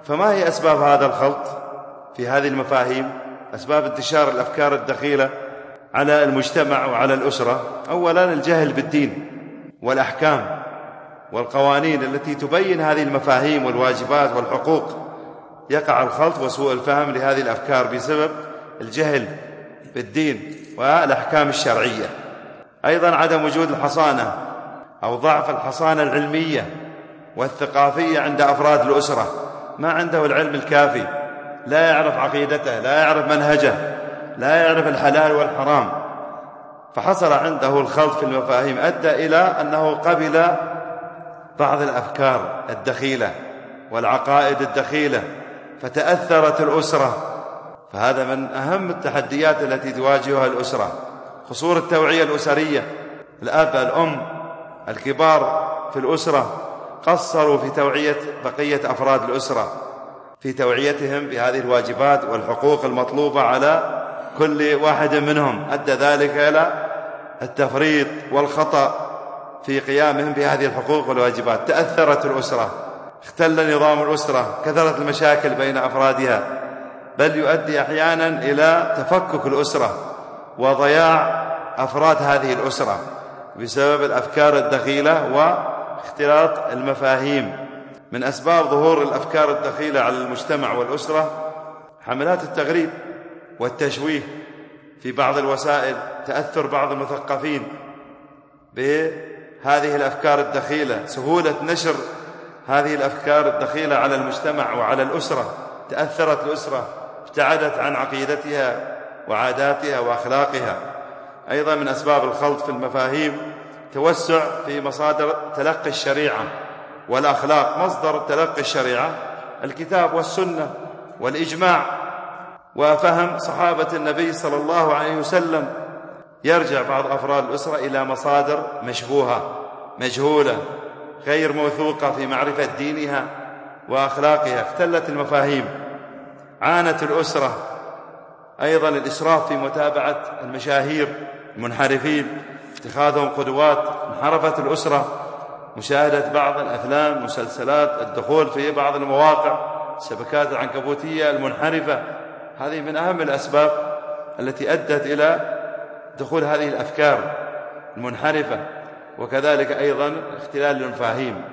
فما هي أسباب هذا الخلط في هذه المفاهيم؟ أسباب انتشار الأفكار الدخيلة على المجتمع وعلى الأسرة. أولا الجهل بالدين والأحكام والقوانين التي تبين هذه المفاهيم والواجبات والحقوق. يقع الخلط وسوء الفهم لهذه الأفكار بسبب الجهل بالدين والأحكام الشرعية. أيضا عدم وجود الحصانة أو ضعف الحصانة العلمية والثقافية عند أفراد الأسرة، ما عنده العلم الكافي، لا يعرف عقيدته، لا يعرف منهجه، لا يعرف الحلال والحرام، فحصل عنده الخلط في المفاهيم أدى إلى أنه قبل بعض الأفكار الدخيلة والعقائد الدخيلة فتأثرت الأسرة. فهذا من أهم التحديات التي تواجهها الأسرة. قصور التوعية الأسرية، الأب الأم الكبار في الأسرة قصروا في توعية بقية أفراد الأسرة، في توعيتهم بهذه الواجبات والحقوق المطلوبة على كل واحد منهم، أدى ذلك إلى التفريط والخطأ في قيامهم بهذه الحقوق والواجبات. تأثرت الأسرة، اختل نظام الأسرة، كثرت المشاكل بين أفرادها، بل يؤدي أحيانا إلى تفكك الأسرة وضياع أفراد هذه الأسرة بسبب الأفكار الدخيلة واختلاط المفاهيم. من أسباب ظهور الأفكار الدخيلة على المجتمع والأسرة حملات التغريب والتشويه في بعض الوسائل، تأثر بعض المثقفين بهذه الأفكار الدخيلة، سهولة نشر هذه الأفكار الدخيلة على المجتمع وعلى الأسرة. تأثرت الأسرة، ابتعدت عن عقيدتها وعاداتها وأخلاقها. أيضا من أسباب الخلط في المفاهيم توسع في مصادر تلقي الشريعة والأخلاق. مصدر تلقي الشريعة الكتاب والسنة والإجماع وفهم صحابة النبي صلى الله عليه وسلم. يرجع بعض أفراد الأسرة إلى مصادر مشبوهة مجهولة غير موثوقة في معرفة دينها وأخلاقها، اختلت المفاهيم. عانت الأسرة أيضا الإسراف في متابعة المشاهير المنحرفين، اتخاذهم قدوات. انحرفت الأسرة، مشاهدة بعض الأفلام المسلسلات، الدخول في بعض المواقع، الشبكات العنكبوتية المنحرفة. هذه من أهم الأسباب التي أدت إلى دخول هذه الأفكار المنحرفة، وكذلك أيضا اختلال المفاهيم.